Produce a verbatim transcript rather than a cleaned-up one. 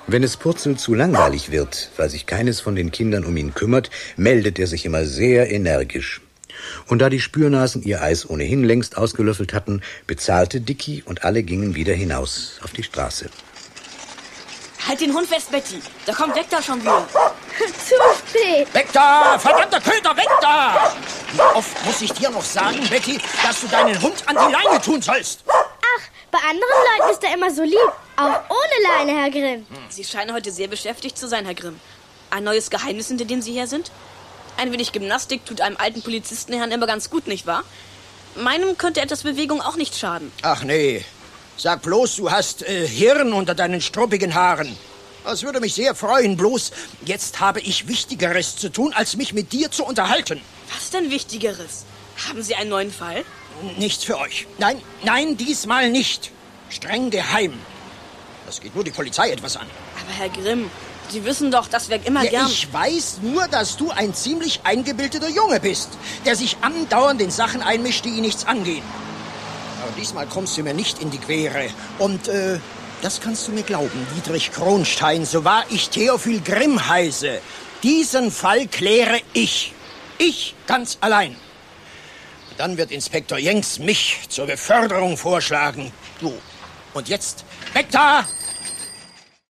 Wenn es Purzel zu langweilig wird, weil sich keines von den Kindern um ihn kümmert, meldet er sich immer sehr energisch. Und da die Spürnasen ihr Eis ohnehin längst ausgelöffelt hatten, bezahlte Dicky und alle gingen wieder hinaus auf die Straße. Halt den Hund fest, Betty. Da kommt weg da schon wieder. Zu spät. Weg da! Verdammter Köter, weg da! Wie oft muss ich dir noch sagen, Betty, dass du deinen Hund an die Leine tun sollst? Ach, bei anderen Leuten ist er immer so lieb. Auch ohne Leine, Herr Grimm. Sie scheinen heute sehr beschäftigt zu sein, Herr Grimm. Ein neues Geheimnis, hinter dem Sie her sind? Ein wenig Gymnastik tut einem alten Polizistenherrn immer ganz gut, nicht wahr? Meinem könnte etwas Bewegung auch nicht schaden. Ach nee, sag bloß, du hast äh, Hirn unter deinen struppigen Haaren. Das würde mich sehr freuen, bloß jetzt habe ich Wichtigeres zu tun, als mich mit dir zu unterhalten. Was denn Wichtigeres? Haben Sie einen neuen Fall? Nichts für euch. Nein, nein, diesmal nicht. Streng geheim. Das geht nur die Polizei etwas an. Aber Herr Grimm, Sie wissen doch, dass wir immer ja, gern... Ich weiß nur, dass du ein ziemlich eingebildeter Junge bist, der sich andauernd in Sachen einmischt, die ihn nichts angehen. Aber diesmal kommst du mir nicht in die Quere. Und, äh, das kannst du mir glauben, Dietrich Kronstein, so wahr ich Theophil Grimm heiße. Diesen Fall kläre ich. Ich ganz allein. Und dann wird Inspektor Jenks mich zur Beförderung vorschlagen. Du. Und jetzt, weg da!